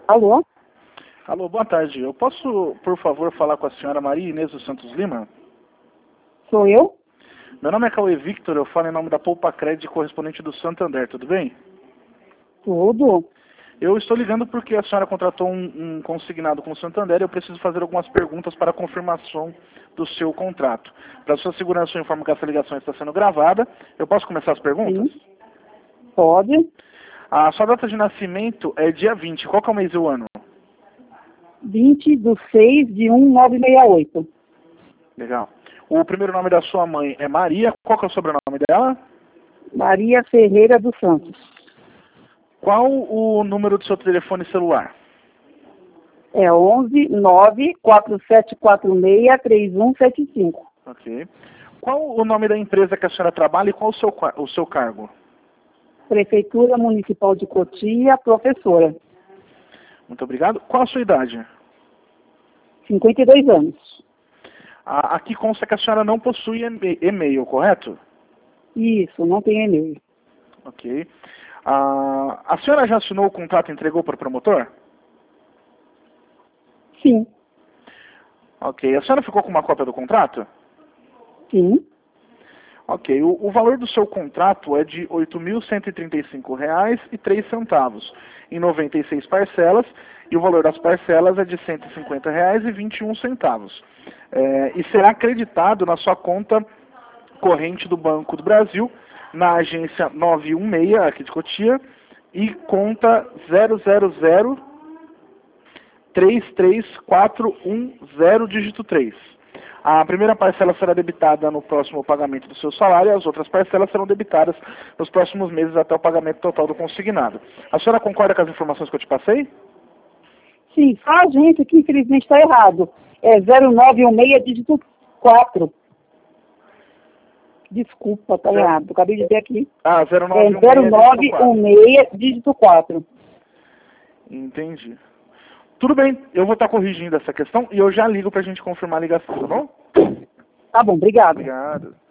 Alô? Alô, boa tarde. Eu posso, por favor, falar com a senhora Maria Inês dos Santos Lima? Sou eu? Meu nome é Cauê Victor, eu falo em nome da Poupa Crédito, correspondente do Santander, tudo bem? Tudo. Eu estou ligando porque a senhora contratou um consignado com o Santander e eu preciso fazer algumas perguntas para a confirmação do seu contrato. Para sua segurança, eu informo que essa ligação está sendo gravada. Eu posso começar as perguntas? Sim. Pode. A sua data de nascimento é dia 20. Qual que é o mês e o ano? 20/6/1968. Legal. O primeiro nome da sua mãe é Maria. Qual que é o sobrenome dela? Maria Ferreira dos Santos. Qual o número do seu telefone celular? É 11 947463175. Ok. Qual o nome da empresa que a senhora trabalha e qual o seu cargo? Prefeitura Municipal de Cotia, professora. Muito obrigado. Qual a sua idade? 52 anos. Aqui consta que a senhora não possui e-mail, correto? Isso, não tem e-mail. Ok. A senhora já assinou o contrato e entregou para o promotor? Sim. Ok. A senhora ficou com uma cópia do contrato? Sim. Ok. O valor do seu contrato é de R$ 8.135,03 em 96 parcelas e o valor das parcelas é de R$ 150,21. E será acreditado na sua conta corrente do Banco do Brasil, na agência 916, aqui de Cotia, e conta 000-33410, dígito 3. A primeira parcela será debitada no próximo pagamento do seu salário e as outras parcelas serão debitadas nos próximos meses até o pagamento total do consignado. A senhora concorda com as informações que eu te passei? Sim, a agência que infelizmente está errado. É 0916, dígito 4. Desculpa, está errado. Acabei de ver aqui. 0916, dígito 4. Entendi. Tudo bem, eu vou estar corrigindo essa questão e eu já ligo para a gente confirmar a ligação, tá bom? Tá bom, obrigado. Obrigado.